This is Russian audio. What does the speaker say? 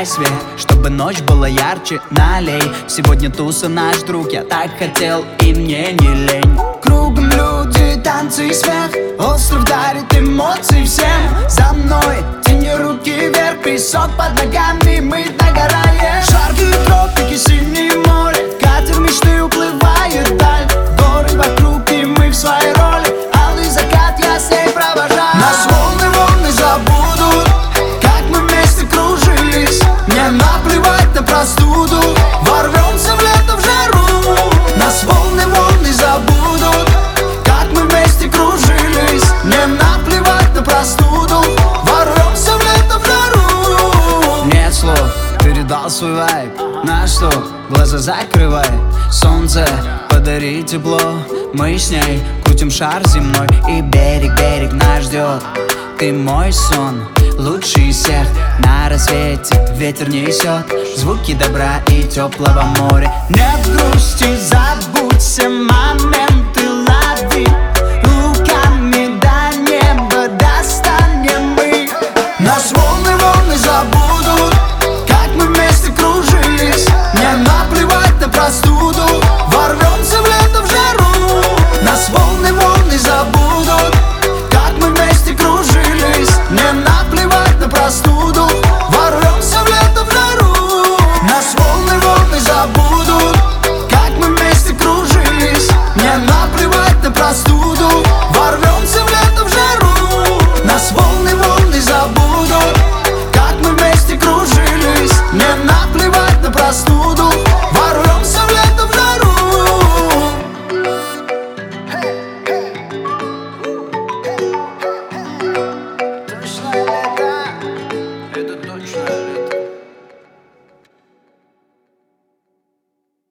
дай свет, чтобы ночь была ярче, налей. Сегодня туса наш друг, я так хотел, и мне не лень. Кругом люди, танцы и смех, остров дарит эмоции всем. За мной тяни руки вверх, песок под ногами, мы догораем. Жаркие тропики, синее море, катер мечты уплывает вдаль. Горы вокруг, и мы в своей роли, алый закат я с ней провожаю. Нас волны забудут, как мы вместе кружились. Мне наплевать на простуду, ворвемся в лето, в жару. Нас волны забудут, как мы вместе кружились. Мне наплевать на простуду, ворвемся в лето, в жару. Нет слов, передал свой вайб, на что глаза закрывай. Солнце, подари тепло, мы с ней крутим шар земной. И берег нас ждет, ты мой сон, лучший из всех. На рассвете ветер несет звуки добра и теплого моря. Нет грусти за